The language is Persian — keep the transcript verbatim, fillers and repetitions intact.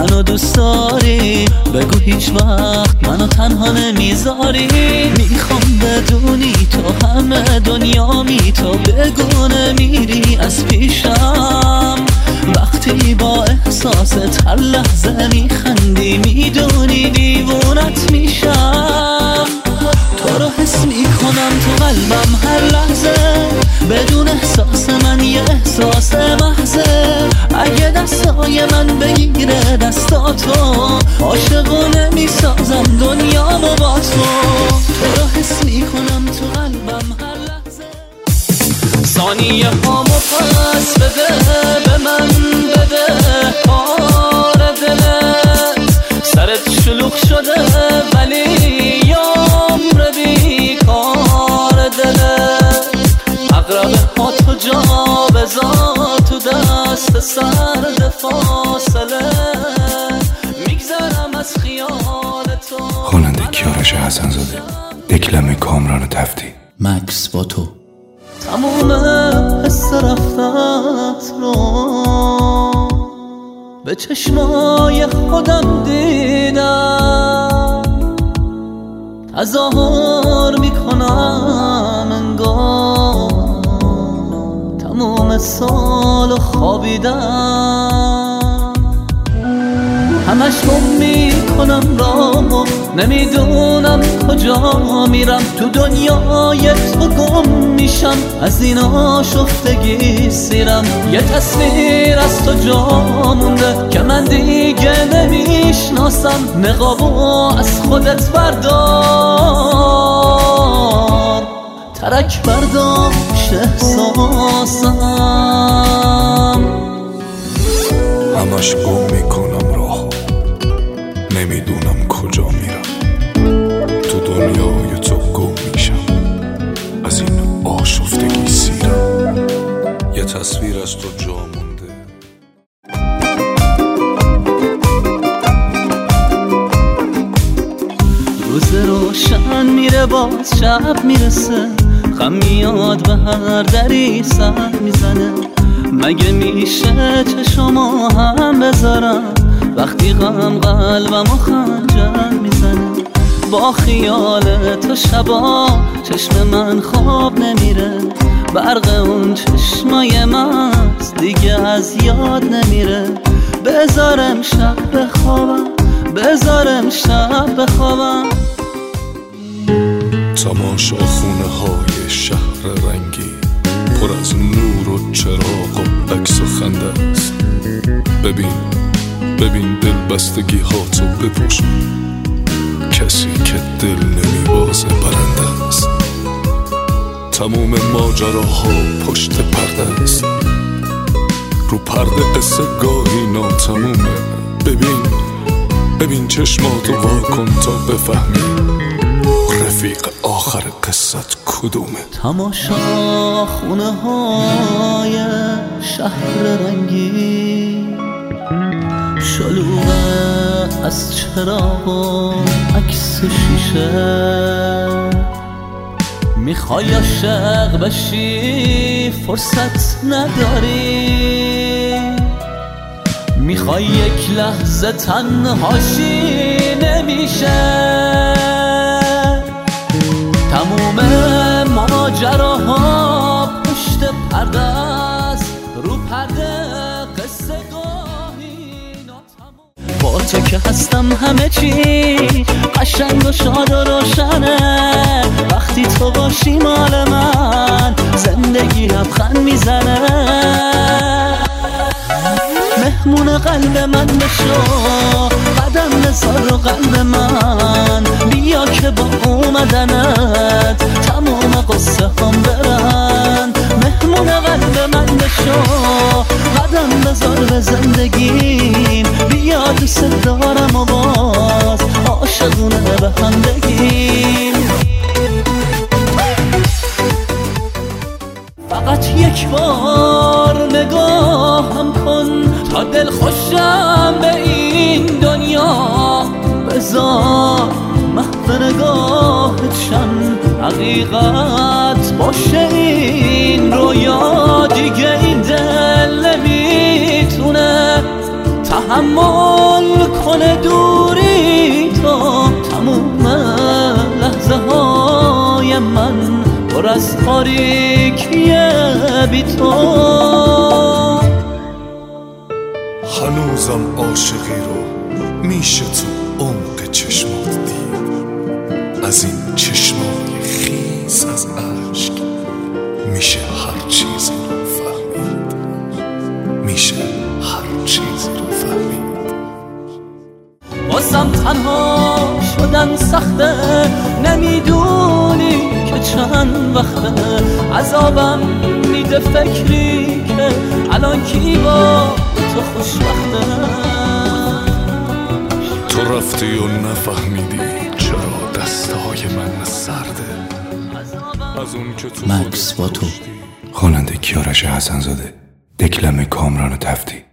منو دوست داری، بگو هیچ وقت منو تنها نمیذاری. میخوام بدونی تو همه دنیامی، تو بگو نمیری از پیشم. وقتی با احساست هر لحظه میخندی، میدونی دیوونت میشم. تو رو حس میکنم تو قلبم هر لحظه، بدون احساس من یه احساس محضه. اگه دستای من بگیره دستاتو، عاشقونه میسازم دنیامو با تو. تو رو حس میکنم تو قلبم هر لحظه. ثانیه هامو پس بده به من، بده کار دلت. سرت شلوغ شده ولی عمر بی کار دلت. اقربه ها تو جا بذار تو دست سرد فاصله. میگذرم از خیال تو. خواننده کیارش حسن زاده، دکلمه کامران تفتی. مکس با تو. تمام حس رفتت رو به چشمای خودم دیدم. تظاهر میکنم انگار تمام سال خوابیدم. همش گم میکنم راهو، نمیدونم کجا میرم. تو دنیای تو گم میشم، از این آشفتگی سیرم. یه تصویر از تو جا مونده که من دیگه نمیشناسم. نقابو از خودت بردار، ترک برداشت احساسم. همش گم میکنم راهو، نمیدونم کجا میرم. تو دنیای تو گم میشم، از این آشفتگی سیرم. یه تصویر از تو جا مونده. روز روشن میره باز شب میرسه، غم میاد به هر دری سر میزنه. مگه میشه چشمو هم بذارم وقتی غم قلبمو خنجر میزنه. با خیال تو شبا چشم من خواب نمیره. برق اون چشمای مست دیگه از یاد نمیره. بذارم شب بخوابم، بذارم شب بخوابم. تماشا خونه های شهر رنگی، پر از نور و چراغ و عکس و خنده است. ببین ببین دل بستگی هاتو بپوش، کسی که دل نمیبازه برنده است. تموم ماجراها پشت پرده است، رو پرده قصه گاهی ناتمومه. ببین ببین چشماتو وا کن تا بفهمی رفیق آخر قصت کدومه. تماشا خونه های شهر رنگی، شلوغه از چراغ و عکس شیشه. میخوای عاشق بشی فرصت نداری، میخوای یک لحظه تنهاشی نمیشه. تموم ماجراها پشت پرده است، رو پرده قصه گاهی ناتمام. با تو که هستم همه چی قشنگ و شاد و روشنه. وقتی تو باشی مال من زندگی لبخند میزنه. مهمون قلب من بشو، قدم بذار رو قلب من. بیا که با اومدنت تمام قصه هم برن. مهمون قلب من بشو، قدم بذار به زندگیم. بیا دوست دارم و باز عاشقونه به هم بگیم. فقط یک بار نگاهم کن تا دل خوشم به این دنیا. بذار محو نگاهت شم حقیقت باشه این رویا. دیگه این دل نمیتونه تحمل کنه دوری تا تموم لحظه های من پر از تاریکیه بی تو. هنوزم عاشقی رو میشه تو عمق چشمات دید، از این چشمای خیس از عشق میشه هر چیزی رو فهمید، میشه هر چیزی رو فهمید. بازم تنها شدن سخته، نمیدونی که چند وقته عذابم میده فکری که الان کی با تو خوشبخته. تو رفتی و نفهمیدی چرا دستای من سرده، از اون که تو مکس با تو. خواننده کیارش حسن‌زاده، دکلمه کامران تفتی.